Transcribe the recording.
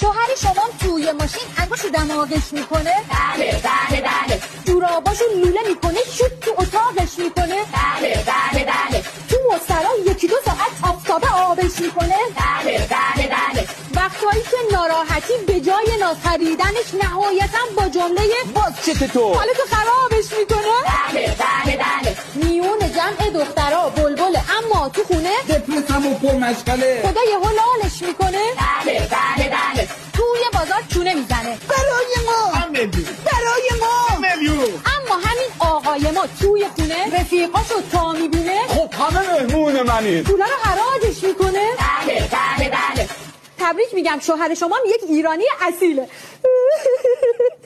شوهر شما توی ماشین انگوشو دماغش میکنه؟ بله بله بله. جوراباشو لوله میکنه شوت تو اتاقش میکنه؟ بله بله بله. تو مسترا 1-2 ساعت آفتابه آبش میکنه؟ بله بله بله. وقتایی که ناراحتی به جای ناز خریدنش نهایتا با جمله باز چته تو حالتو خرابش میکنه؟ بله بله بله. میون جمع دخترا بلبل اما تو خونه دپرسم و پر مشغله خدا یهو لالش میکنه؟ بله بله بله. توی بازار چونه میزنه برای ما برای ما میلیون. اما همین آقای ما توی خونه رفیقاشو تا میبینه خب همه مهمون منید. پولا رو حراجش میکنه. بله بله بله. تبریک میگم شوهر شما یک ایرانی اصیله.